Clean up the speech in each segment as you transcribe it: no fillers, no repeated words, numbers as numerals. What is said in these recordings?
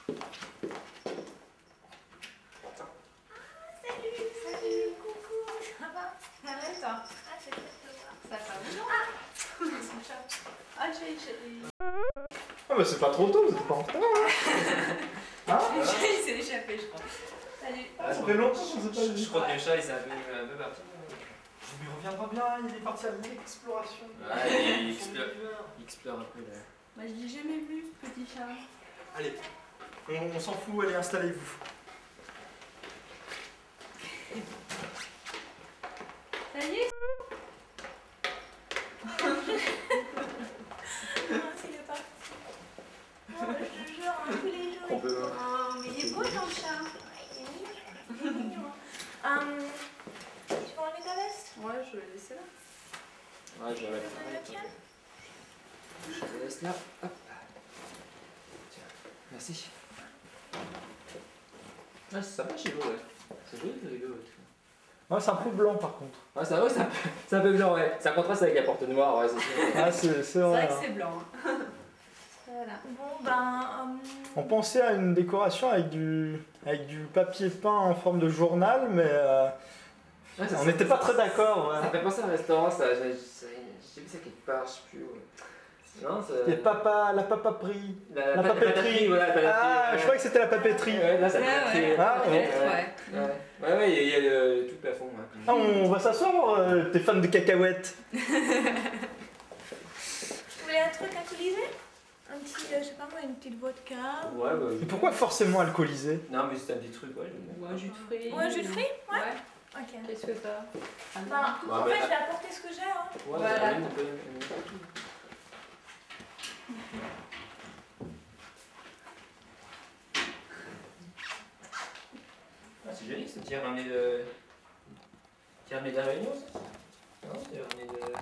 Salut, coucou, ça va? Ça va et toi? Ah, c'est chouette de voir. Ça va bien? Ah, son chat. Ah, chérie. Ah bah c'est pas trop tôt, vous êtes pas en retard hein? Il s'est échappé, je crois. Salut. Ah, ça fait longtemps qu'on s'est pas vu. Je crois que le chat il s'est un peu parti. Il reviendra bien, il est parti à l'exploration. Ouais, il explore un peu là. Bah, je l'ai jamais vu, ce petit chat. Allez, on s'en fout, allez, installez-vous. Ça y est? C'est pas. Oh, je te jure, tous les jours. On peut. Oh, mais il est beau ton chat. Il est mignon. Tu veux enlever ta veste? Ouais, je vais laisser là. Ouais, je vais mettre. Je te laisse là. Hop. Tiens, merci. Ah, c'est sympa chez vous, ouais. C'est joli le rideau. Ouais, c'est un peu blanc par contre. Ouais, ça va, c'est un peu blanc, ouais. Ça contraste avec la porte noire, ouais, c'est sûr. Ah, c'est vrai. C'est vrai que c'est blanc. Voilà. Bon, ben. On pensait à une décoration avec du papier peint en forme de journal, mais Ouais, on n'était pas très d'accord. Ça Ouais. fait penser à un restaurant, ça. J'ai vu ça quelque part, je sais plus. Ouais. Non, ça. Et la papaterie. La papeterie, voilà, la papeterie. Ah, je croyais que c'était la papeterie. Ouais, là, ça Ouais, papeterie. ouais. Ah, Ouais. Ouais, il y a tout le plafond. Ouais. Ah, on va s'asseoir, t'es fan de cacahuètes. Vous voulez un truc alcoolisé? Un petit, je sais pas moi, une petite vodka? Ouais, bah. Et pourquoi forcément alcoolisé? Non, mais c'est un petit truc, ouais. j'aime bien. Ou un jus de fruits. Ou un jus de fruits? Ouais. Ouais. Ok. Qu'est-ce que t'as? Enfin, Ouais, en mais- fait, je vais apporter ce que j'ai, hein. Ouais, Voilà. ça amène un peu. Ah, c'est joli, ça. Tu as ramené de. Tu as ramené de la Réunion, ça? Non, tu as ramené de.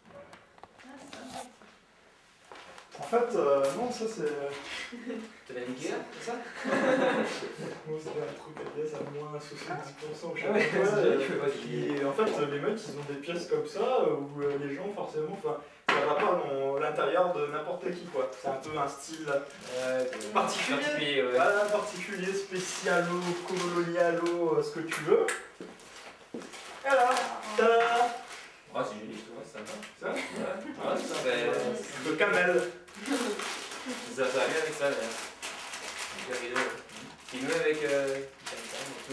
En fait, non, ça c'est. Tu l'as niqué là, c'est ça? Moi, c'était un truc à pièces à moins 70% ou je sais Ah ouais, pas quoi. c'est vrai que moi, Et en fait, les mecs, ils ont des pièces comme ça où les gens, forcément, ça va pas dans l'intérieur de n'importe qui, quoi. C'est un peu un style Particulier, ouais. voilà, particulier, spécialo, colonialo, ce que tu veux. Et alors, tada! Oh, c'est joli, je trouve, c'est sympa. Ça Ouais, c'est sympa. Le camel. Ça va bien avec ça, d'ailleurs. Avec le rideau. Il met avec. Tout.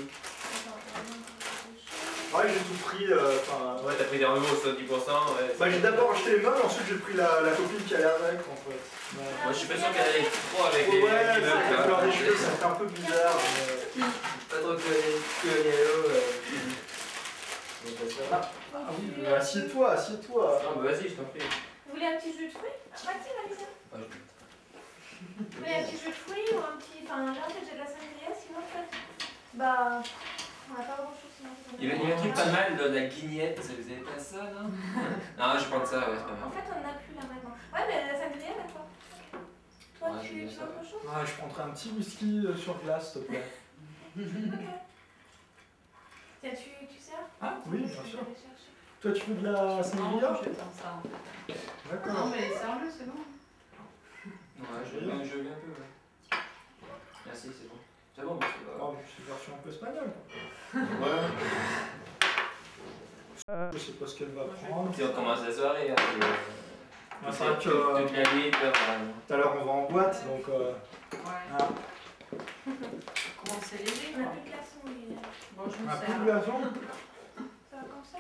Ouais, j'ai tout pris. Ouais, t'as pris des remous au 70%. Ouais. Bah, j'ai d'abord acheté les meubles, ensuite j'ai pris la copine qui allait avec, en fait. Ouais. Moi, je suis pas sûr qu'elle allait trop avec les Ouais, meubles. la couleur des cheveux, ça Pas fait un peu bizarre. trop que les yellow. Ah oui, assieds-toi, assieds-toi. Non, bah vas-y, je t'en prie. Vous voulez un petit jus de fruits? Vas-y, Valisa. Ah, Vous voulez un petit jus de fruits ou un petit. Enfin, là, en fait, j'ai de la sangria, sinon, en fait. Bah. On n'a pas grand chose sinon. Il y a un truc pas mal de la guignette, vous avez pas ça, non? Non, je prends ça, ouais, c'est pas En mal. fait, on n'a plus là maintenant. Ouais, mais la sangria, d'accord. Toi, Ouais, tu j'aime bien veux ça. autre chose? Ouais, je prendrais un petit whisky sur glace, s'il te plaît. Ok. Tiens, tu sers? Ah oui, bien Je vais sûr. aller chercher. Toi, tu veux de la sangria? Non, je vais faire ça en fait. Non, D'accord. mais sérieux, c'est bon. Ouais, je veux bien un peu, ouais. Merci, c'est bon. C'est bon, mais c'est pas. Oh, c'est une version un peu espagnole. Ouais. Je sais pas ce qu'elle va prendre. Tu recommences la soirée, hein. Ah, c'est vrai que Toute la nuit, là, tout à l'heure on va en boîte, donc Ouais. ah, Comment c'est léger On n'a quoi. plus de glaçons, mais. Bon, je on me a plus sers. de glaçons. Ça va comme ça?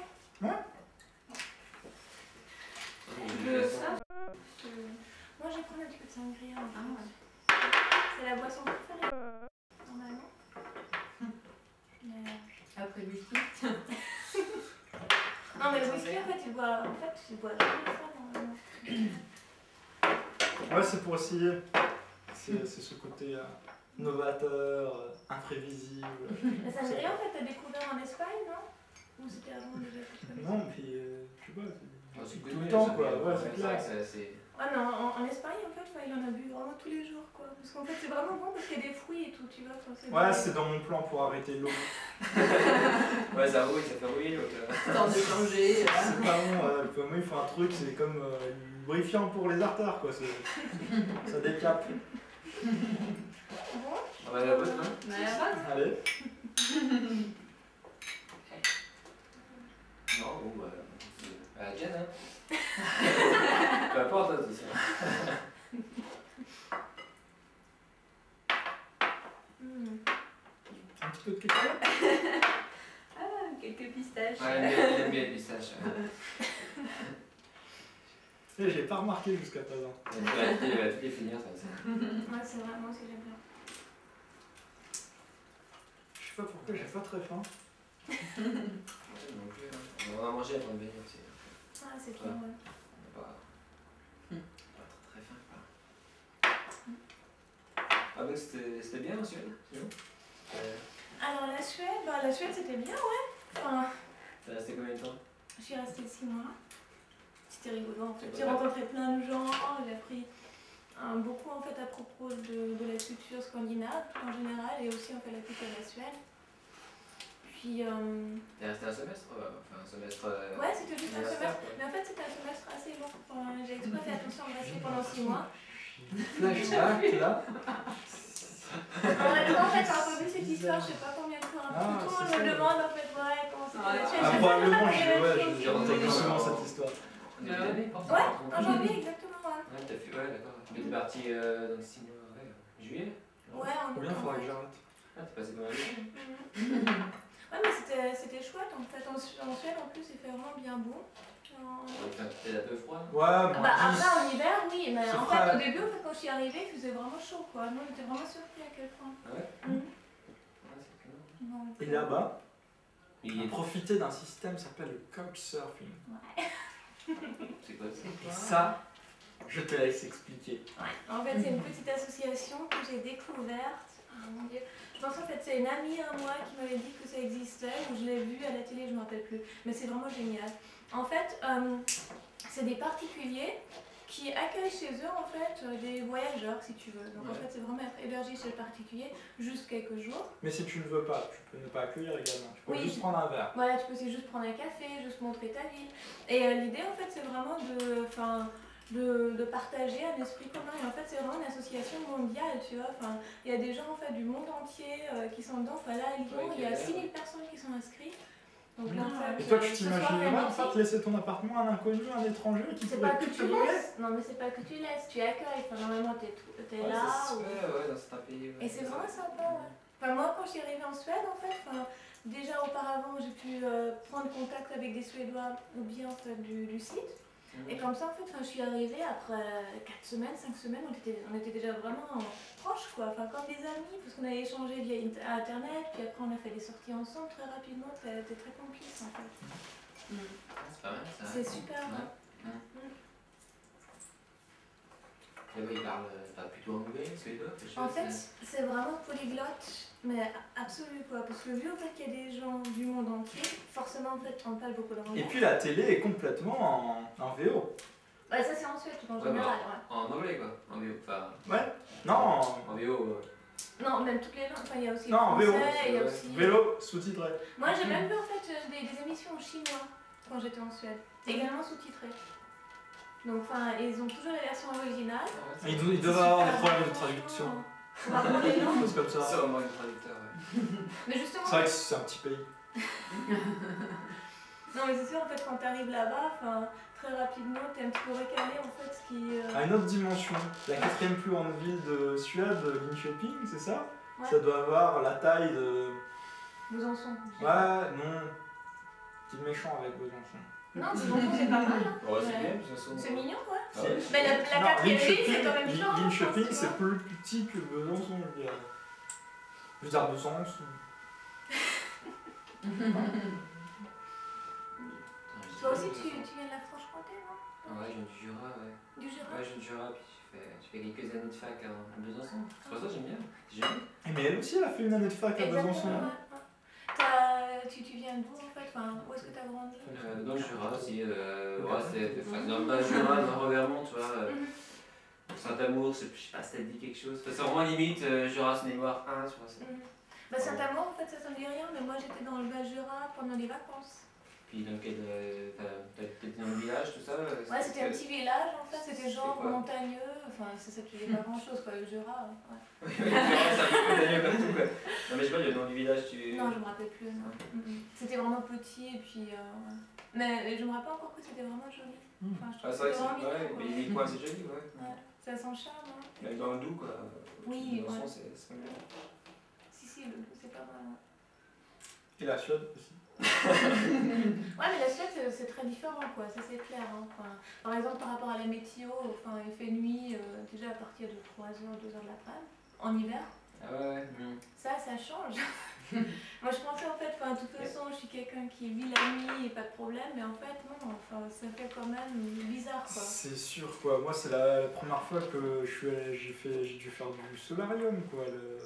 Tu veux ça? Moi, je vais prendre un petit peu de sangria. Ah ouais. C'est la boisson préférée, normalement. Mais... Après le whisky. Non, mais le whisky, en fait, tu bois jamais ça, normalement. Ouais, c'est pour essayer. C'est ce côté novateur, imprévisible. La sangria, en fait, t'as découvert en Espagne, non? Ou c'était avant déjà que tu connaissais? Non, mais je sais pas. C'est Tout le temps, quoi. Ouais, c'est vrai clair. que c'est assez. Ah non, en Espagne, en fait, il en a bu vraiment tous les jours, quoi. Parce qu'en fait, c'est vraiment bon parce qu'il y a des fruits et tout, tu vois. Ouais, c'est dans mon plan pour arrêter l'eau. Ouais, ça rouille, ça fait rouiller l'autre. Temps de changer. C'est pas bon, pour moi il faut un truc, c'est comme lubrifiant pour les artères, quoi. Ça décape. Bon, On va à la bonne, hein. On a la bonne. Allez. Non, bon, bah. À la tienne, hein. Peu importe, hein, c'est ça. Un petit peu de cacao. Ah, quelques pistaches. Ouais, elle aime bien les pistaches. Et j'ai pas remarqué jusqu'à présent. Elle va toutes les finir, ça. Ouais, c'est vrai, moi aussi j'aime bien. Je sais pas pourquoi j'ai pas très faim. Ouais, non plus, hein. On va manger avant de venir aussi. Ah, c'est trop bon. On n'a pas très faim, quoi. Ah, donc c'était bien en Suède, sinon Alors la Suède c'était bien, ouais. Enfin, T'es resté combien de temps? je suis restée 6 mois. C'était rigolo en fait. J'ai rencontré plein de gens, j'ai appris beaucoup en fait à propos de la culture scandinave en général et aussi en fait la culture de la Suède. Puis T'es resté un semestre? Enfin, un semestre. ouais, c'était juste un universitaire, semestre. quoi. Mais en fait c'était un semestre assez long. Enfin, j'ai exprès fait attention à rester pendant 6 mois. Flashback là. En fait, j'ai entendu cette histoire, je sais pas combien de fois. Ah, Tout le c'est monde ça. me demande en fait, ouais, comment c'était la Suède. Ah, J'ai probablement, pas la même chose. j'ai entendu souvent cette histoire. En début d'année? Ouais, en janvier, exactement, ouais. Ouais, t'as fait. Ouais, d'accord. Mais t'es parti dans 6 mois, ouais. Juillet? Ouais, en Ou bien août, en faudra que fait. j'arrête. Ah, t'es passé combien de temps? Ouais, mais c'était chouette en fait. En Suède, en plus, il fait vraiment bien beau. T'es un peu froid? Ouais, Bah, moi. après, en hiver, oui, mais C'est en frais. fait, au début, en fait, quand je suis arrivée, il faisait vraiment chaud, quoi. Nous, on était vraiment surpris à quel point. Ah ouais? Mhm. Ouais, c'est cool. Donc, Et là-bas, Il est profiter d'un système qui s'appelle le couchsurfing. C'est quoi ça? Et ça, je te laisse expliquer. En fait, c'est une petite association que j'ai découverte. Oh mon Dieu. Je pense en fait c'est une amie à moi qui m'avait dit que ça existait, ou je l'ai vu à la télé, je ne me rappelle plus. Mais c'est vraiment génial. En fait, c'est des particuliers qui accueillent chez eux en fait des voyageurs si tu veux. Donc en fait c'est vraiment être hébergé chez le particulier juste quelques jours. Mais si tu ne veux pas, tu peux ne pas accueillir également. Tu peux Oui. juste prendre un verre. Voilà, tu peux aussi juste prendre un café, juste montrer ta ville. Et l'idée en fait c'est vraiment de partager un esprit commun. Et en fait c'est vraiment une association mondiale, tu vois. Enfin, il y a des gens en fait du monde entier qui sont dedans. Enfin là à Lyon, il y a 6000 personnes qui sont inscrites. Donc là, en fait, Et toi, tu ce soir, t'imaginerais en Hamilton, fait laisser ton appartement à un inconnu, un étranger qui c'est pourrait pas que tout tu te voler? laisses. Non mais c'est pas que tu laisses, tu accueilles. Enfin, normalement t'es Ouais, là. ça se ou- fait, ouais, dans certains pays. Ouais, Et c'est vraiment sympa, ouais. Enfin, moi, quand je suis arrivée en Suède, en fait, déjà auparavant, j'ai pu prendre contact avec des Suédois ou bien en fait, du site. Et comme ça, en fait, je suis arrivée après 4 semaines, 5 semaines, on était déjà vraiment proches, quoi. Enfin, comme des amis, parce qu'on avait échangé via Internet, puis après on a fait des sorties ensemble très rapidement, t'es très complice, en fait. C'est pas mal ça. C'est super, Ouais. ouais. Et oui, il parle plutôt anglais, suédois, quelque chose. En fait, c'est vraiment polyglotte, mais absolu, quoi. Parce que vu au fait qu'il y a des gens du monde entier, forcément, en fait, on parle beaucoup d'anglais. Et puis la télé est complètement en VO. Ouais, ça c'est en Suède, en Ouais, général, En anglais quoi, en VO. Enfin, Ouais. Non, en VO. Non, même toutes les langues. Enfin, il y a aussi Non, en le VO, français, il y a ouais. aussi... vélo sous-titré. Moi, j'ai même vu en fait des émissions en chinois quand j'étais en Suède, également sous-titrées. Donc, enfin, ils ont toujours la version originale. Ils doivent avoir des problèmes de traduction. Faut apprendre les Des langues. choses comme C'est ça. vraiment un traducteur, ouais. Mais justement, C'est vrai que c'est un petit pays. non, mais c'est sûr, en fait, quand t'arrives là-bas, enfin, très rapidement, t'es un petit peu recalé en fait, ce qui. À une autre dimension, la quatrième plus grande ville de Suède, Linköping, c'est ça? Ouais. Ça doit avoir la taille de... Besançon. Ouais, non. Petit méchant avec Besançon. Non, Besançon, c'est pas mal. Hein. Ouais, c'est Ouais. bien, de toute façon. C'est mignon, ouais. Ah ouais, Mais la Non, quatrième ville, c'est Linköping- quand même genre. Linköping, c'est plus petit que Besançon, je dirais. Je veux dire Besançon. Toi aussi, tu viens de la Franche-Comté, non? Ouais, je viens du Jura, ouais. Du Jura? Ouais, je viens du Jura, puis j'ai fait quelques années de fac à Besançon. C'est pour ça que j'aime bien. J'aime. Mais elle aussi, elle a fait une année de fac à Exactement, Besançon. ouais. Tu viens d'où en fait? Enfin, où est-ce que tu as grandi? Dans le Jura aussi, ouais, c'était dans le Jura, dans le Revermont, tu vois. Saint-Amour, je sais pas si ça te dit quelque chose. C'est vraiment limite Jura Cinémoire 1, tu vois. Bah, Saint-Amour, en fait, ça me dit rien, mais moi j'étais dans le Bas-Jura pendant les vacances. Puis dans quel. T'étais dans le village, tout ça Ouais, c'était un petit village en fait, c'était genre quoi montagneux, enfin ça te dit pas grand chose quoi, le Jura. Ouais. Oui, c'est un peu montagneux comme tout quoi. Non, mais je sais pas, le nom du village, tu. Non, je me rappelle plus, non. C'était vraiment petit et puis. Ouais. Mais je me rappelle encore que c'était vraiment joli. Enfin, je Ah, trouve c'est vrai que que c'était c'est. vraiment Ouais, mignon. mais les coins, c'est joli, ouais. Ouais, ça a son charme. Hein. Même dans le Doubs, quoi. Oui, Dans le ouais. son, c'est pas bien. Si, le Doubs, c'est pas mal. Ouais. Et la Suède aussi. Ouais, mais la Suède, c'est très différent, quoi, ça c'est clair. Hein. Enfin, par exemple, par rapport à la météo, enfin, il fait nuit déjà à partir de 3h, 2h de l'après-midi, en hiver. Ah ouais. Ça change. Moi, je pensais en fait, enfin, de toute façon, je suis quelqu'un qui vit la nuit et pas de problème, mais en fait, non, enfin, ça fait quand même bizarre, quoi. C'est sûr, quoi. Moi, c'est la première fois que j'ai dû faire du solarium, quoi.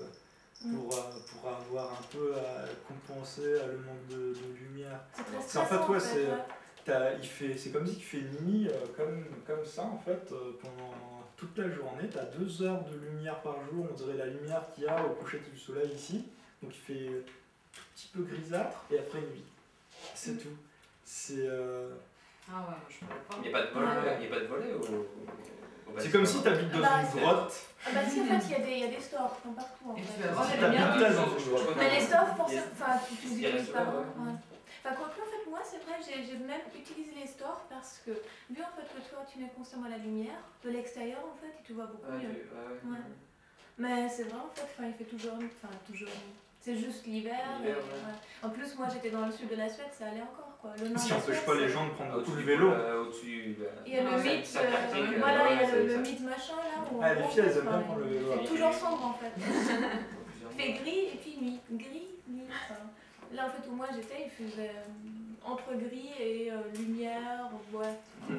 Pour avoir un peu à compenser le manque de lumière. C'est très C'est en stressant, fait, ouais, c'est comme s'il fait nuit comme ça en fait pendant toute la journée. Tu as 2 heures de lumière par jour, on dirait la lumière qu'il y a au coucher du soleil ici. Donc il fait tout petit peu grisâtre et après nuit. C'est tout. C'est Ah ouais, je pourrais pas. Il n'y a pas de volet, il y a pas de volet au c'est comme si tu habites dans une grotte. Ah bah si, en fait, il y a des stores comme partout, en Et fait. tu vas voir Si la t'habites lumière. là dans une grotte. Mais les stores, forcément, enfin, tu Il y les a utilises les pas. stores, Ouais. Enfin, quoique, en fait, moi, c'est vrai, j'ai même utilisé les stores parce que, vu en fait que toi, tu mets constamment la lumière, de l'extérieur, en fait, tu vois beaucoup mieux. Ouais. Mais c'est vrai, en fait, il fait toujours nuit. Enfin, toujours nuit. C'est juste l'hiver. L'hiver, Et, ouais. En plus, moi, j'étais dans le sud de la Suède, ça allait encore, quoi. Le nord Si de on la n'empêche Suède, pas les c'est- gens de prendre beaucoup Au-dessus de vélo. Au-dessus. Il y a le ça- mythe, ça pratique, voilà, il y a ouais, le ça- mythe machin là. Où Ah, les en filles, elles fait, aiment bien prendre le vélo. c'est toujours sombre en fait. Plusieurs Il fait mois. gris et puis nuit. Gris, nuit. Enfin, là en fait où moi j'étais, il faisait entre gris et lumière, ouais.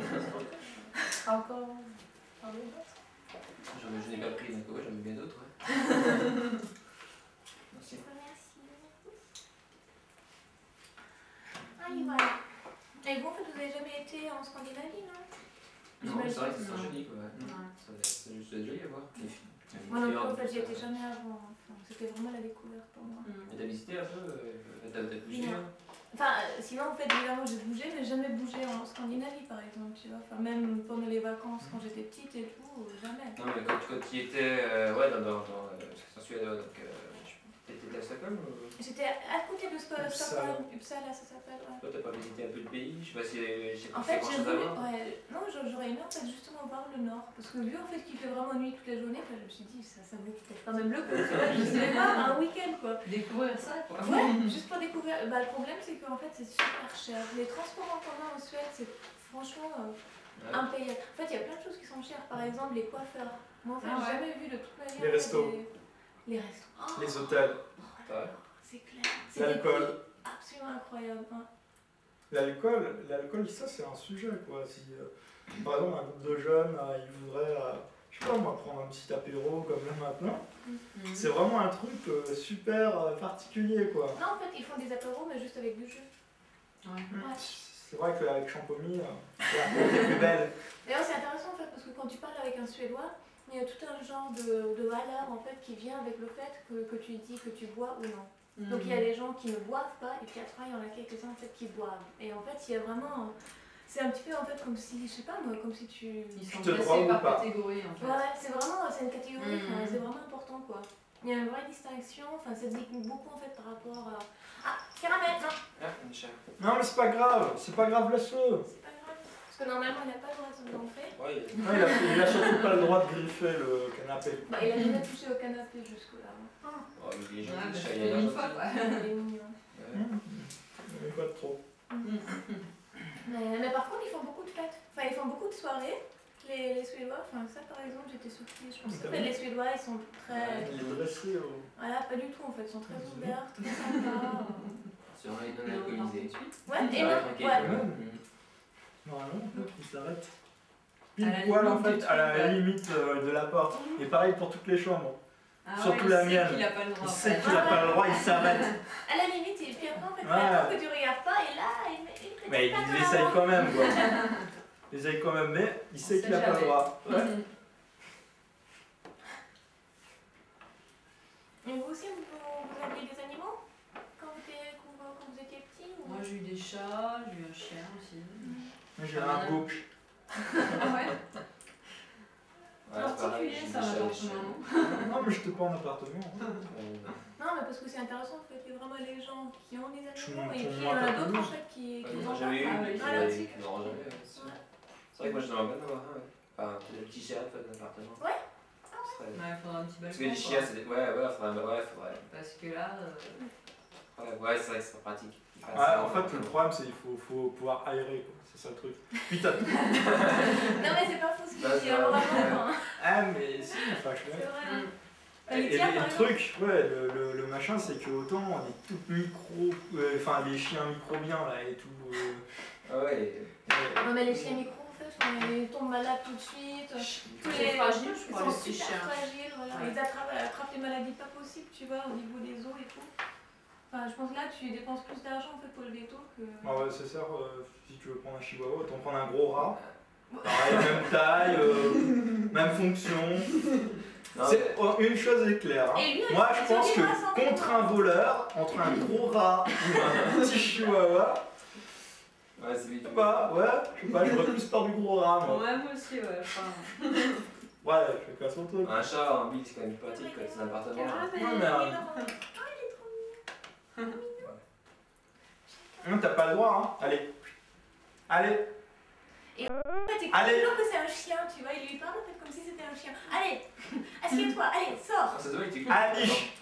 Encore. Pardon. Je n'ai pas pris, donc ouais, j'en ai bien d'autres. Ouais. Merci. Merci. Ah, et voilà. Et vous en fait, vous n'avez jamais été en Scandinavie, non? Non, c'est vrai que c'est Non. joli quoi. Ouais. Ça doit être joli à voir. Moi non plus, en fait, j'y étais jamais avant. Enfin, c'était vraiment la découverte pour moi. Et t'as visité un peu t'as bougé Non. Enfin, sinon, en fait, évidemment, j'ai bougé, mais jamais bougé en Scandinavie, par exemple, tu vois. Enfin, même pendant les vacances, quand j'étais petite et tout, jamais. Non, mais quand tu y étais, ouais, en Suède, donc, t'étais à Stockholm ou... J'étais à côté de Uppsala. Stockholm, Uppsala, ça s'appelle, ouais. Toi, t'as pas visité un peu le pays? Je sais pas si En c'est fait, grand j'ai chose à voulu, voir. ouais, non, j'aurais aimé en fait justement voir le nord, parce que vu en fait qu'il fait vraiment nuit toute la journée, enfin, je me suis dit ça vaut peut-être quand même le coup, tu vois, je sais pas, un week-end quoi. Découvrir ça, quoi. Ouais, juste pour découvrir. Bah, le problème c'est qu'en fait c'est super cher. Les transports en commun en Suède c'est franchement impayable. En fait, il y a plein de choses qui sont chères, par exemple les coiffeurs. Moi en fait, Ah j'ai ouais. jamais vu de toute manière. Les restos. Les restos. Oh, Les hôtels. Ouais. c'est clair. C'est des L'alcool. prix absolument incroyables. Hein. L'alcool, ça c'est un sujet quoi. Si par exemple un groupe de jeunes, ils voudraient, je sais pas moi, prendre un petit apéro comme là maintenant, c'est vraiment un truc super particulier quoi. Non, en fait, ils font des apéros, mais juste avec du jus. Ouais. Ouais. C'est vrai qu'avec Champomy, c'est plus belle. D'ailleurs, c'est intéressant en fait, parce que quand tu parles avec un Suédois, il y a tout un genre de valeur en fait qui vient avec le fait que tu dis que tu bois ou non. Donc il y a des gens qui ne boivent pas, et puis après il y en a quelques-uns en fait qui boivent. Et en fait, il y a vraiment. C'est un petit peu en fait comme si, je sais pas moi, comme si tu. Ils sont te drois classés ou par pas. catégorie en fait. Ouais, c'est vraiment, c'est une catégorie, Mhm. c'est vraiment important quoi. Il y a une vraie distinction, enfin ça se dit beaucoup en fait par rapport à. Ah, caramel, non, Ah, une chair. Non mais c'est pas grave, laisse-le. c'est pas grave. Parce que normalement il n'a pas le droit de se montrer. Ouais, Non, il a surtout pas le droit de griffer le canapé. Bah, il a jamais touché au canapé jusque-là. oh, il est Ouais, joli, bah, le chat, c'est il a l'air une gentil. fois, quoi. Il est mignon. Ouais. Mais pas trop. Mais par contre, ils font beaucoup de fêtes. Enfin, ils font beaucoup de soirées. Les Suédois, enfin ça par exemple, j'étais surprise. Je pensais que les Suédois, ils sont très. Il est dressé au... Voilà, pas du tout en fait, ils sont très ouverts, très sympas. Sur un non alcoolisé. Ouais, et Ça va, non, tranquille, ouais. quoi. Normalement, il s'arrête. À la Pile poil en limite fait, du à la truc, limite de la porte. Et pareil pour toutes les chambres. Ah Surtout ouais, la il sait mienne. qu'il a pas le droit. Il en sait fait. qu'il a pas le droit, il s'arrête. À la limite, et puis après en fait, Ouais. il attend que tu regardes pas et là, il met une Mais il essaye quand même quoi. Il essaye quand même, mais il sait On qu'il a sait pas le jamais. droit. Ouais. Et vous aussi, vous aviez des animaux quand vous étiez petit ou... Moi Moi j'ai eu des chats, j'ai eu un chien aussi. Moi, j'ai un bouc. Ah ouais. Ouais, c'est pareil, Particulier j'ai ça, des chats, des l'appartement. chiens. Non, mais j'étais pas en appartement. Non, mais parce que c'est intéressant en fait, il y a vraiment les gens qui ont des Tu animaux montes et ton puis il y en a mois à d'autres en Toulouse. fait qui Ouais, n'ont j'en ai pas. jamais eu, Ah, mais oui. Voilà, qui aussi. n'auront jamais. Ouais, c'est sûr. Ouais. C'est vrai que moi j'aimerais bien en avoir un, ouais. Enfin, peut-être un petit chien en fait, d'un appartement. Ouais. Ce serait- Ouais, il faudra un petit Parce balcon. que les chiens, c'est des. Ouais, faudrait. Parce que là. Ouais, c'est vrai que c'est pas pratique. Enfin, Ouais, c'est en vraiment- fait, le problème, c'est qu'il faut pouvoir aérer, quoi. C'est ça le truc. Puis t'as tout. Non, mais c'est pas faux ce que Bah, tu c'est dis, vrai. vraiment. Hein. Ah, mais si, enfin, je C'est sais. vrai. Hein. Et, Les et tiens, le par exemple. truc, ouais, le machin, c'est que autant les toutes micro. Enfin, les chiens microbiens, là, et tout. Ah ouais. Non, mais les chiens micro en fait, ils tombent malades tout de suite. Tous Ils les sont fragiles, je ils crois, sont les petits super chiens. fragiles, voilà. Ouais. Ils attrapent les maladies pas possibles, tu vois, au niveau des os et tout. Enfin, je pense que là, tu dépenses plus d'argent en fait pour le veto que. Ah ouais, c'est ça, si tu veux prendre un chihuahua, autant prendre un gros rat. Pareil, même taille, même fonction. Non, C'est, une chose est claire. Hein. Et lui, Moi, je il pense survivra que sans contre problème. un voleur, entre un gros rat ou un petit chihuahua, Ouais, c'est vite. je sais pas, j'aurais plus peur du gros rat, moi. Ouais, moi aussi, ouais. Enfin, Ouais, je fais pas son truc. Un chat, un bill, c'est quand même plus pratique quand c'est un appartement. Ah, Hein. mais Ouais, mais, il est marrant. Ah, il est trop mignon. Non, t'as pas le droit, hein. Allez. Allez. En fait, il Allez. toujours que c'est un chien, tu vois, il lui parle en fait comme si c'était un chien. Allez, assieds-toi, allez, sors. Ah, ça se voit, il t'écoute. Aniche.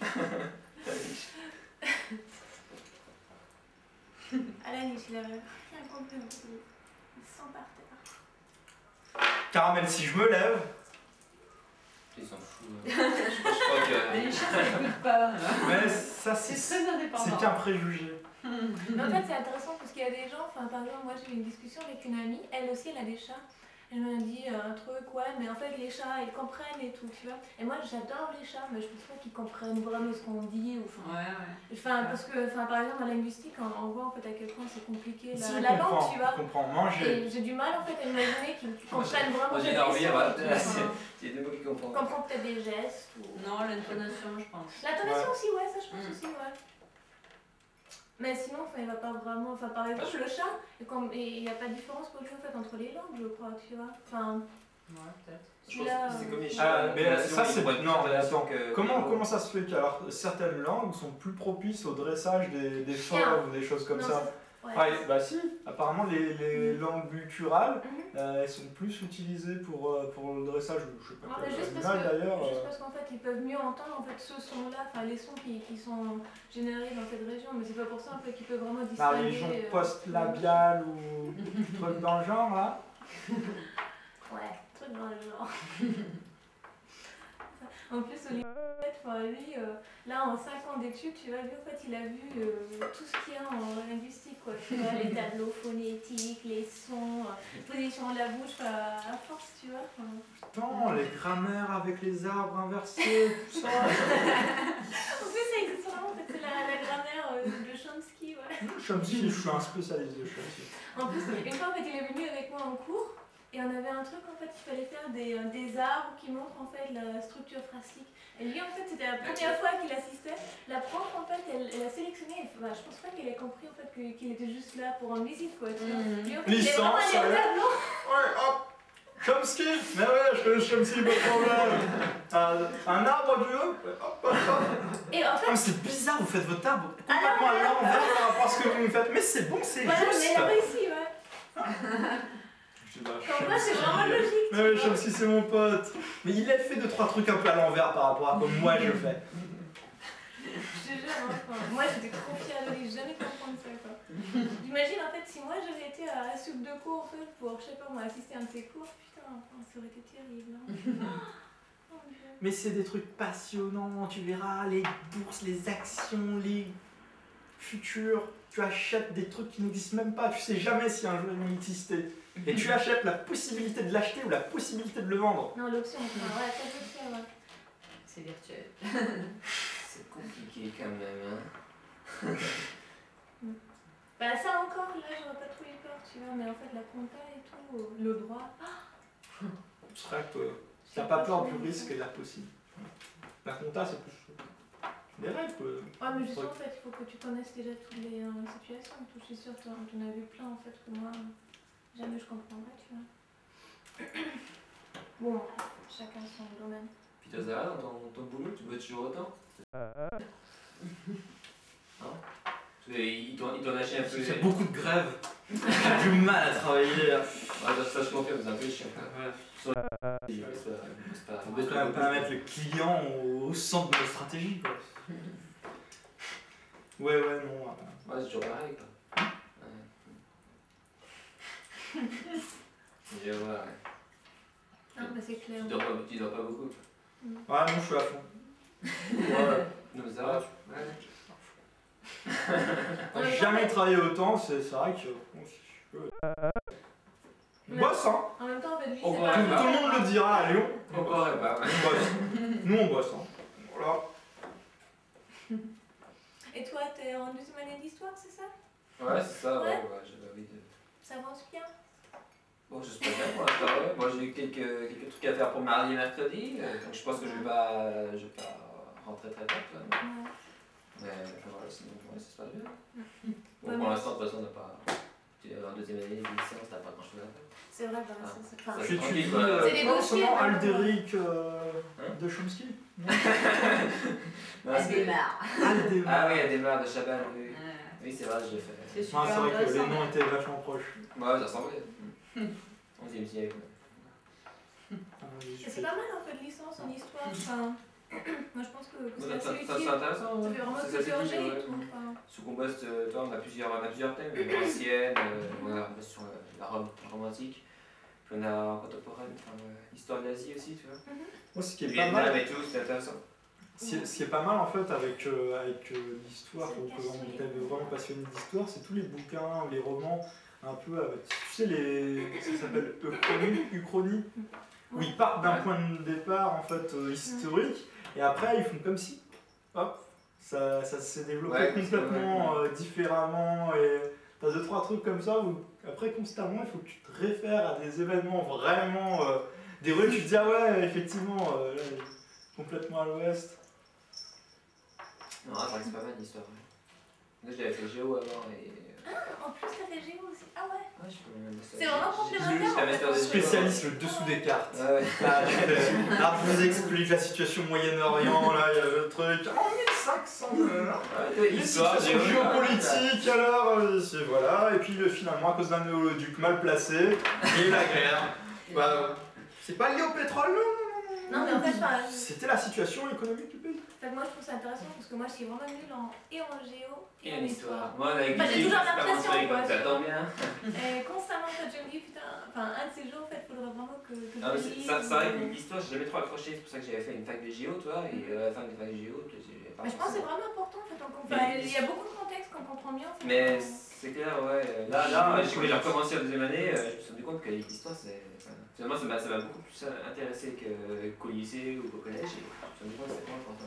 À la niche, il a rien compris, il se sent par terre. Caramel, si je me lève, Ils s'en foutent. Je crois que. mais les chiens, ça n'écoute pas. mais ça, C'est c'est très indépendant. c'est qu'un préjugé. Mais en fait, c'est intéressant parce qu'il y a des gens, enfin, par exemple, moi j'ai eu une discussion avec une amie, elle aussi elle a des chats. Elle m'a dit un truc, ouais, mais en fait les chats ils comprennent et tout, tu vois. Et moi j'adore les chats, mais je pense pas qu'ils comprennent vraiment ce qu'on dit. Ou, Ouais, ouais. enfin, parce que, enfin, par exemple, en linguistique, on voit en fait à quel point c'est compliqué Si, la il langue, comprend, tu vois. il comprend manger. Et j'ai du mal en fait à imaginer qu'ils comprennent vraiment Moi, j'ai des énervé, gestes, voilà. tu vois. Il y a des mots qui comprennent. Comprend peut-être des gestes ou. Non, l'intonation, je pense. L'intonation Ouais. aussi, ouais, ça je pense aussi, ouais. Mais sinon, enfin, il va pas vraiment. Enfin, par exemple, le chat, il n'y a pas de différence pour lui en fait entre les langues, je crois, tu vois. Enfin, Ouais, peut-être. Je pense là, que c'est comme les Ah, chiens. mais ça, c'est. Non, mais attends. que. Comment ça se fait qu'alors certaines langues sont plus propices au dressage des Chiens. fauves ou des choses comme non, ça? c'est- ouais. Ah, bah si, apparemment les langues gutturales, Mhm. elles sont plus utilisées pour le dressage, je sais pas Ouais, quel mais juste animal d'ailleurs. juste parce qu'en fait ils peuvent mieux entendre en fait ce son-là, enfin les sons qui sont générés dans cette région, mais c'est pas pour ça en fait qu'ils peuvent vraiment La distinguer. région post-labiale ou truc dans le genre là. Ouais, truc dans le genre. En plus, Olivier, enfin, lui, là en 5 ans d'études, tu vois, lui en fait il a vu tout ce qu'il y a en linguistique, quoi. Tu vois, les tableaux phonétiques, les sons, position de la bouche, à force, tu vois. Putain, les grammaires avec les arbres inversés, tout ça. En plus, ça existe vraiment, en fait, c'est la grammaire de Chomsky, ouais. Chomsky, je suis un spécialiste de Chomsky. En plus, une fois, en fait, il est venu avec moi en cours et on avait un truc, en fait, il fallait faire des arbres qui montrent, en fait, la structure phrastique. Et lui, en fait, c'était la première fois qu'il assistait. La prof, en fait, elle a sélectionné, je pense pas qu'elle ait compris, en fait, qu'il était juste là pour rendre visite, quoi, tu vois. Lui, en fait, il est vraiment Licence, allé au tableau. Ouais, hop. Chomsky. Mais ouais, je connais Chomsky, pas de problème. Un arbre, tu veux? Ouais, hop, hop, hop. Et en Ah, fait, mais c'est bizarre, vous faites votre arbre complètement à l'envers par rapport à ce que vous me faites. Mais c'est bon, c'est voilà, mais juste. elle a réussi, ouais. Je sais pas, Comme moi, c'est vraiment logique. tu Mais oui, vois. Chomsky, c'est mon pote. Mais il a fait 2-3 trucs un peu à l'envers par rapport à comme moi je fais. Je te jure, hein, enfin, moi j'étais trop fière de lui, j'ai jamais pu comprendre ça, quoi. J'imagine en fait si moi j'avais été à Sup de cours en fait pour, je sais pas moi, assister à un de ses cours, putain, enfin, ça aurait été terrible. Hein. Oh, mon Dieu. Mais c'est des trucs passionnants, tu verras, les bourses, les actions, les futurs. Tu achètes des trucs qui n'existent même pas, tu sais jamais si un jour ils vont exister. Et tu achètes la possibilité de l'acheter ou la possibilité de le vendre. Non, l'option, enfin, ouais, ça peut se faire, ouais. C'est virtuel. C'est compliqué quand même. Hein. Bah ça encore, là j'aurais pas trop eu peur, tu vois, mais en fait la compta et tout, le droit. Tu serais que t'as pas peur du risque et de la possible. La compta c'est plus chaud. des règles quoi. Ouais, mais justement, en fait, il faut que tu connaisses déjà toutes les situations. Je suis sûre que tu en as vu plein, en fait, que moi, jamais je comprendrais, tu vois. Bon, chacun son domaine. Puis toi, Zara, dans ton boulot, tu bosses toujours autant? Non? Parce qu'ils t'ont lâché un peu. Il y a beaucoup de grèves. J'ai du mal à travailler. Ouais, ça je confirme, c'est un peu chiant. Sur c'est pas. On peut quand même pas mettre le client au centre de notre stratégie quoi. Ouais, non. Ouais, c'est toujours pareil quoi. Ouais. Je vois, ouais. Non, mais c'est clair. Tu dors pas beaucoup. Ouais, non, je suis à fond. Ouais. Non, mais ça va. Ouais. J'ai jamais travaillé autant, c'est vrai que. Bon, si je peux. On bosse, hein. En même temps, en fait, lui, On c'est va pas... Tout le monde le dira à Lyon. On croirait pas. On bosse. Nous, on bosse, hein. Voilà. Et toi, t'es en deuxième année d'histoire, c'est ça? Ouais, c'est ça, ouais, j'avais envie de. Ça avance bien? Bon, j'espère bien pour l'instant, ouais. Moi, j'ai eu quelques trucs à faire pour mardi et mercredi, donc je pense que je vais pas rentrer très tard, quoi. Ouais. Mais voilà, sinon, ouais, ça se passe bien. Bon, Ouais, pour mais- l'instant, de toute façon, on n'a pas. En deuxième année de licence, t'as pas grand chose à faire. C'est vrai, bah, Ah. c'est... Enfin, Ça, Tu tranquille, étudies quoi. C'est des comment dossiers, hein. Aldéric Hein de Chomsky Non, Elle c'est- démarre. Aldémar. Ah oui, elle démarre de Chaban, oui. Oui, c'est vrai, j'ai fait. C'est Non, super c'est vrai que les intéressant. noms étaient vachement proches. Ouais, ça ressemblait. 11e siècle. Et c'est pas mal, en fait, licence en histoire. Enfin, moi, je pense que c'est Ça, assez c'est utile. intéressant. Ça Ouais. fait vraiment C'est se assez purger utile, et ouais. tout. Enfin, Sous qu'on bosse, toi, on a plusieurs thèmes. L'ancienne, on bosse sur la Rome romantique. Puis on a contemporaine, enfin, l'histoire de l'Asie aussi, tu vois. Moi, ce qui Le est pas Vietnam mal. et tout, c'était intéressant. Ce qui est pas mal en fait avec l'histoire, C'est pour que casse-souris. on était vraiment passionné d'histoire, c'est tous les bouquins ou les romans un peu avec, tu sais, ça s'appelle Uchronie, où ils partent d'un Ouais. point de départ en fait historique, et après ils font comme si, hop, ça s'est développé Ouais, complètement ouais. différemment, et t'as deux trois trucs comme ça où après constamment il faut que tu te réfères à des événements vraiment déroulés, tu te dis ah ouais effectivement là, complètement à l'ouest. Non, c'est vrai que c'est pas mal l'histoire. Ouais. Moi, j'avais fait géo avant et. en plus, t'as fait géo aussi. Ah ouais. Ouais, je peux même C'est vraiment complémentaire, J'ai un en master fait. de géo. Spécialiste le dessous des cartes. Ouais. Là, je vous explique la situation Moyen-Orient, là, il y a le truc. En 1500, Ouais, les histoire, situations géo. géopolitiques, alors, finalement, et puis finalement, à cause d'un néoloduc mal placé, il y a eu la guerre. Bah, c'est pas lié au pétrole, Non, mais en fait, enfin, c'était la situation économique du pays. moi, je trouve ça intéressant parce que moi, je suis vraiment nulle et en géo et Et en une histoire. histoire. Moi, avec Enfin, j'ai les toujours c'est pas mon l'impression, truc, quoi, donc ça tu tombe vois. bien. Et constamment, en fait, je me dis, putain, enfin, un de ces jours, en fait, faudrait vraiment que Ah, mais je lise. c'est vrai que l'histoire, j'ai jamais trop accroché, c'est pour ça que j'avais fait une fac de géo, toi, et à la fin de la fac de géo, j'ai pas Mais je pense que c'est forcément- vraiment important, en fait, on comprend. Mais- Il y a beaucoup de contextes qu'on comprend bien, en fait. Mais c'est clair, ouais. Là, quand j'ai recommencé la deuxième année, je me suis rendu compte que l'histoire, finalement, ça m'a beaucoup plus intéressé qu'au lycée ou au collège, et je me suis rendu compte que c'était pas important.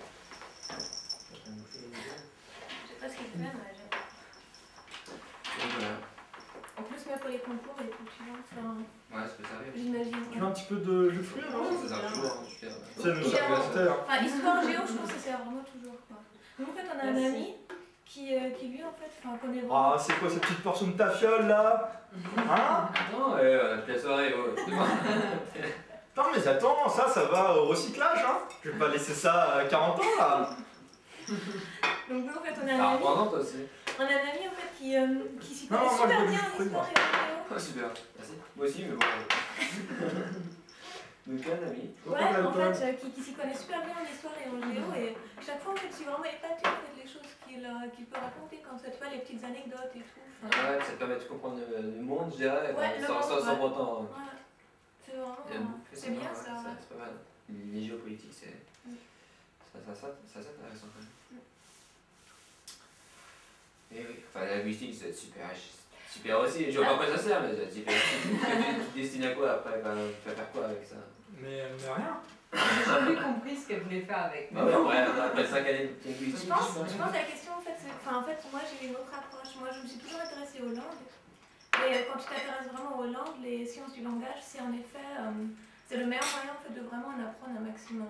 Je sais pas ce qu'il fait, mais j'aime. Donc voilà. En plus, même pour les concours et tout, tu vois, enfin, Ouais, ça peut servir. j'imagine. Tu veux un petit peu de jus de fruits, Non, non ça sert toujours, hein, super. Ça nous Et sert alors, bien. Enfin, histoire géo, je pense que ça sert vraiment toujours, quoi. Nous, en fait, on a un Merci. ami qui lui, en fait, enfin, connaît Ah, vraiment. c'est quoi cette petite portion de tafiole là? Hein? Non, on a toute la soirée, oh. Non mais attends, ça va au recyclage, hein. Je vais pas laisser ça à 40 ans là. Donc, nous, en fait, on a Ça un ami. reprend, toi aussi. On a un ami en fait qui s'y Non, connaît moi, je super veux bien du en fruit, histoire moi. et en géo. Ah, super, merci. Moi aussi, mais bon. Donc, un ami. Ouais, en fait, qui s'y connaît super bien en histoire et en géo. Et chaque fois, en fait, je suis vraiment épatée en fait, les choses qu'il peut raconter quand ça, tu vois, les petites anecdotes et tout. Enfin, Ouais, ça te permet de comprendre le monde, je dirais, Ouais, le sans monde, ouais. pourtant. ouais. C'est vraiment. Il y a beaucoup de C'est bien ouais, ça. Ouais. C'est pas mal. Les géopolitiques, c'est. Mm. Ça intéressant quand même. Et oui, enfin la linguistique c'est super riche. Super aussi, je vois pas à quoi ça sert, mais c'est super riche. Tu destines à quoi après? Ben, tu vas faire quoi avec ça? Mais rien. J'ai jamais compris ce qu'elle voulait faire avec. Ah ouais, après 5 années de linguistique. Je pense que la question, en fait, c'est. Enfin, en fait, moi, j'ai une autre approche. Moi, je me suis toujours intéressée aux langues. Et quand tu t'intéresses vraiment aux langues, les sciences du langage, c'est en effet. C'est le meilleur moyen, en fait, de vraiment en apprendre un maximum.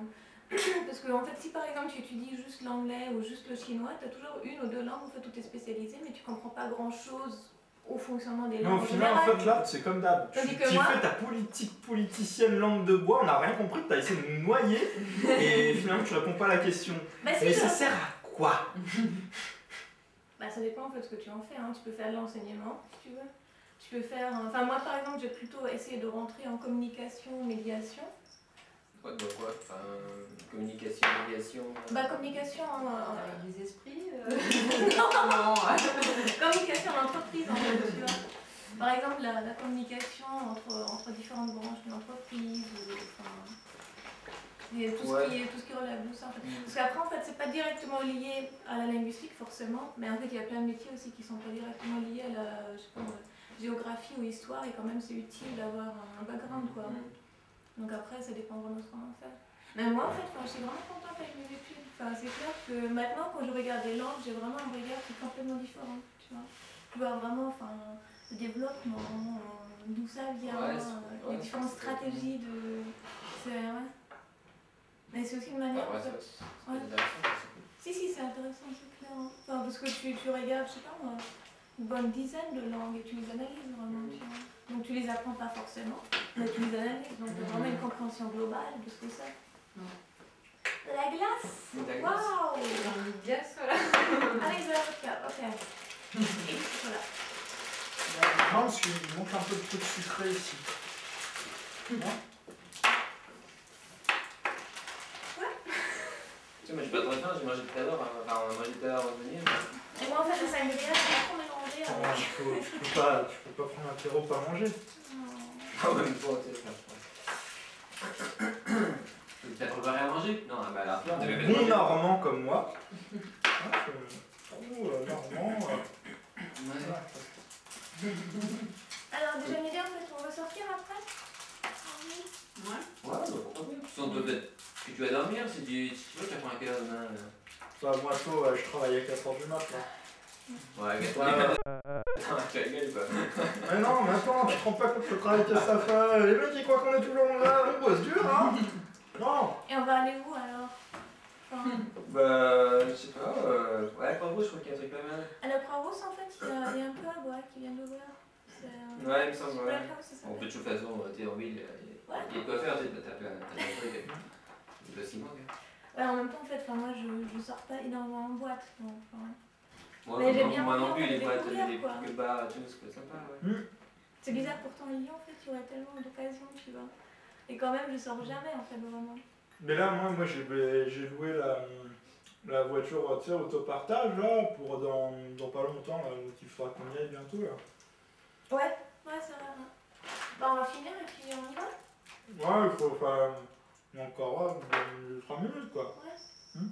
Parce que en fait, si par exemple tu étudies juste l'anglais ou juste le chinois, tu as toujours une ou deux langues en fait, où tu es spécialisé, mais tu comprends pas grand chose au fonctionnement des Non, langues au en final, en général. fait, là, c'est comme d'hab. Tandis que Tu moi- fais ta politique politicienne langue de bois, on n'a rien compris, t'as essayé de nous noyer, et finalement, tu réponds pas à la question. Bah, si, Mais je- ça sert à quoi? Bah, ça dépend en fait ce que tu en fais. Hein. Tu peux faire de l'enseignement si tu veux. Tu peux faire. Enfin, moi par exemple, j'ai plutôt essayé de rentrer en communication, médiation. Quoi, de quoi? Enfin, communication, médiation. Bah, communication. Avec des esprits Non, communication d'entreprise en fait, tu vois. Par exemple, la communication entre différentes branches de l'entreprise, ou, enfin, et tout, Ouais. tout ce qui relève de ça en fait. Parce qu'après, en fait, c'est pas directement lié à la linguistique forcément, mais en fait, il y a plein de métiers aussi qui sont pas directement liés à la je sais pas, géographie ou histoire, et quand même, c'est utile d'avoir un background quoi. Donc après, ça dépend vraiment de ce qu'on en fait. Mais moi, en fait, je suis vraiment contente avec mes études. Enfin, c'est clair que maintenant, quand je regarde les langues, j'ai vraiment un regard qui est complètement différent. Tu vois, je vois vraiment le développement, d'où ça vient, Ouais, les ouais, différentes c'est- stratégies de. Ouais. Mais c'est aussi une manière. Ouais, en fait. c'est Ouais. intéressant, c'est Si, c'est intéressant, c'est clair. Hein. Enfin, parce que tu regardes, je sais pas moi, une bonne dizaine de langues et tu les analyses vraiment. Tu vois. Donc tu les apprends pas forcément, mais tu les analyses. Donc tu as vraiment une compréhension globale de ce que c'est. La glace. cool. La glace. Waouh. J'ai envie de glace, voilà. Allez, ok. Et voilà. Non, parce qu'il manque un peu de trucs sucrés ici. Tu sais, moi j'ai pas trop faim, j'ai mangé tout à l'heure, enfin on a mangé tout à l'heure avant de venir. Et moi en fait, le sangria, je vais pas trop mélanger avec. Tu peux pas prendre un apéro pas manger. Ah ouais, mais bon, tu sais, ça, je pense. T'as préparé à manger? Non, bah alors, on avait fait Bon manger. normand comme moi. Normand. Ouais. Alors, déjà, une idée en fait, on va sortir après. Ouais. Ouais, bah pourquoi pas? Tu sens peut-être que tu vas dormir, si tu vois, tu apprends à quelle heure demain? Moi, tôt, je travaille à 4h du mat. Là. Ouais, gâteau. Ouais. Attends, tu as gueule quoi. Mais non, mais attends, tu te rends pas compte que le travail que ça fait. Les mecs ils croient qu'on est toujours là, on bosse dur, hein. Non. Et on va aller où alors? Enfin, Bah, je sais pas, ouais, pour vous, je crois qu'il y a un truc pas mal. à la Croix-Rousse, en fait, il y a un club qui vient d'ouvrir. C'est Ouais, il me semble, ouais. Lighthouse, ça On s'appelle. peut de toute façon, t'es en ville, il y a quoi faire, t'as plein de trucs. C'est pas si manque. Ouais, en même temps, en fait, moi je sors pas énormément en boîte. Donc, Moi, Mais j'aime bien moi non voir plus, les les boîtes, découvertes, les quoi. petits bars, tout, c'est pas sympa, ouais. c'est bizarre, pourtant, à Lyon, en fait, il y aurait tellement d'occasions, tu vois. Et quand même, je sors jamais, en fait, vraiment. Mais là, moi j'ai loué la voiture, tu sais, autopartage, là, pour dans pas longtemps, là, donc il faudra qu'on y aille bientôt, là. Ouais, c'est vrai. Bah, on va finir et puis on y va. Ouais, il faut, enfin, encore 3 minutes, quoi. Ouais.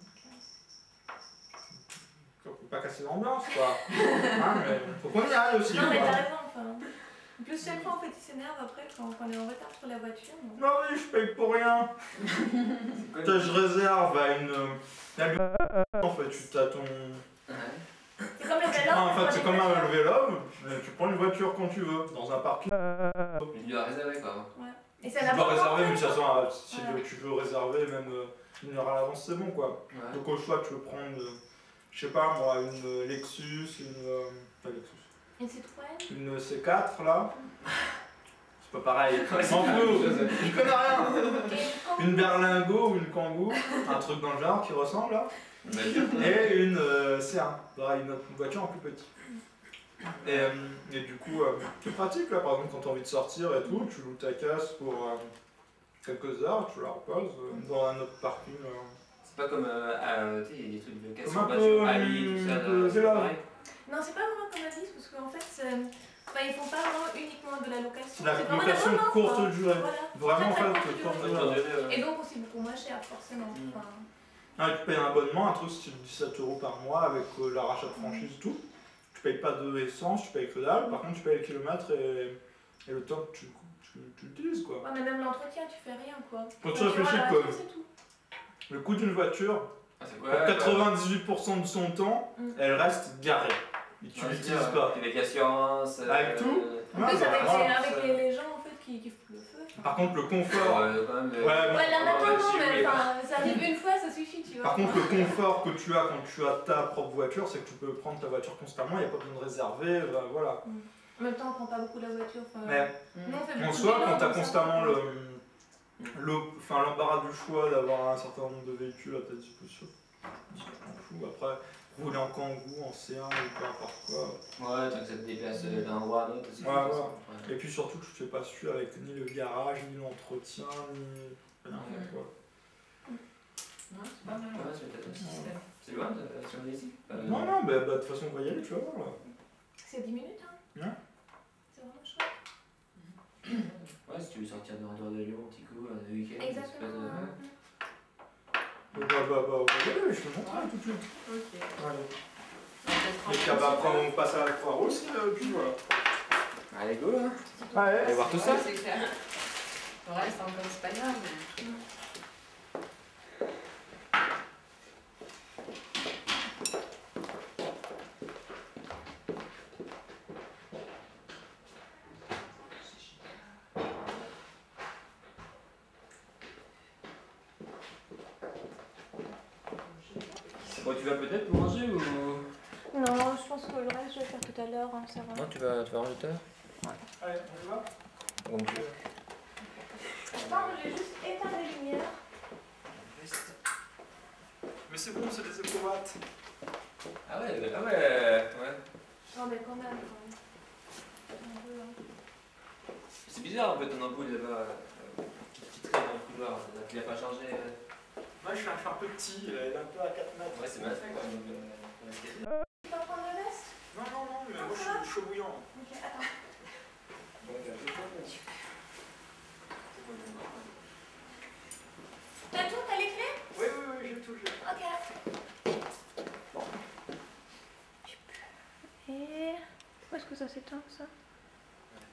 Faut pas casser l'ambiance, quoi. Hein, mais faut qu'on y aille aussi, Non, mais quoi. t'as raison, enfin. En plus, chaque fois, en fait, il s'énerve après quand on est en retard sur la voiture. Donc. Non, oui, je paye pour rien. C'est quoi? Je réserve à une. En fait, tu t'as ton. Ouais. C'est comme le vélo. Ah, en fait, on c'est est comme pas un sûr. vélo, tu prends une voiture quand tu veux, dans un parking. Mais tu dois réserver quoi. Et ça Tu n'a dois pas réserver, mais de encore toute façon, si Voilà. tu veux réserver même une heure à l'avance, c'est bon, quoi. Ouais. Donc, au choix, tu veux prendre, je sais pas moi, une Lexus, pas Lexus, Une Citroën. une C4 là. C'est pas pareil. Ouais, c'est M'en pas la fous, même chose. je connais rien. Et Une Berlingo ou une Kangoo, un truc dans le genre qui ressemble là. Une voiture. Et une C1, pareil, une voiture en plus petit. Et du coup, c'est pratique là, par exemple, quand tu as envie de sortir et tout, tu loues ta casse pour quelques heures, tu la reposes dans un autre parking. C'est pas comme, tu sais, il y a des trucs de casse Comme en un voiture, peu, Ali, tout ça, de c'est vélo. pareil. Non, c'est pas vraiment comme la vis parce qu'en fait, ils font pas vraiment uniquement de la location. La c'est vraiment location l'abonnement, courte quoi. durée. Voilà. Vraiment, en Très, très fait, courte courte durée. durée. Et donc aussi beaucoup moins cher, forcément. Mm. Enfin, Ah, tu payes un abonnement, un truc style 17 € par mois avec la rachat de franchise et tout. Tu payes pas de essence, tu payes que dalle. Par contre, tu payes les kilomètres et le temps que tu utilises, quoi. ouais, mais même l'entretien, tu fais rien, quoi. Quand tu Enfin, réfléchis vois la que voiture, c'est tout. le coût d'une voiture, Ah, c'est pour quoi 98% de son temps, Mm. elle reste garée. Et tu l'utilises pas. Avec l'assurance. Avec tout. En Ouais, plus, bah, avec, voilà, avec les gens en fait, qui foutent le feu. Par contre, le confort. Quand même. Ouais, Ouais, là on maintenant, va non, dessus, mais les enfin, ça arrive une fois, ça suffit, tu vois. Par contre, le confort que tu as quand tu as ta propre voiture, c'est que tu peux prendre ta voiture constamment, il n'y a pas besoin de réserver, voilà. En même temps, on prend pas beaucoup la voiture. Mais nous, on fait en beaucoup soi, de vélo, quand tu as donc ça constamment va. l'embarras du choix d'avoir un certain nombre de véhicules à ta disposition, je m'en fous. Après, rouler en Kangoo, en C1 ou peu importe quoi. Ouais, tant que ça te déplace d'un endroit à un autre aussi. Ouais, ouais. Et puis surtout que tu ne fais pas su avec ni le garage, ni l'entretien, ni rien. Quoi. Non, c'est pas mal. Ouais, c'est peut-être un système. C'est loin de sur les ici Non, non, bah, de toute façon, on va y aller, tu vas voir là. C'est 10 minutes, hein. Ouais. C'est vraiment chouette. Ouais, si tu veux sortir de dehors de Lyon un petit coup, un week-end. Exactement. On va y aller, je te montre tout de suite. Ok. Allez. Et puis après, on passe à la Croix-Rousse, puis voilà. Allez, go là. Ouais. Allez voir tout ça. C'est clair. Le reste, encore, c'est pas grave, mais. Bon, tu vas peut-être manger ou. Non, je pense que le reste, je vais le faire tout à l'heure, hein, ça va. Non, tu vas manger tout à l'heure. Allez, on y va. Donc, Attends, j'ai juste éteint les lumières. Mais c'est bon, c'est des éprouvates. Ah ouais, ouais. Non, mais quand même. Un peu, hein. C'est bizarre en fait ton ampoule là-bas, qui traîne dans le couloir, tu l'as pas changé. Moi, je suis un peu petit, il est un peu à 4 mètres. Ouais, c'est mal fait quand même. Tu vas prendre le reste? Non, mais moi, je suis chaud bouillant. Ok, attends. T'as tout? T'as les clés? Oui, j'ai tout. Ok. Et... Où est-ce que ça s'éteint, ça?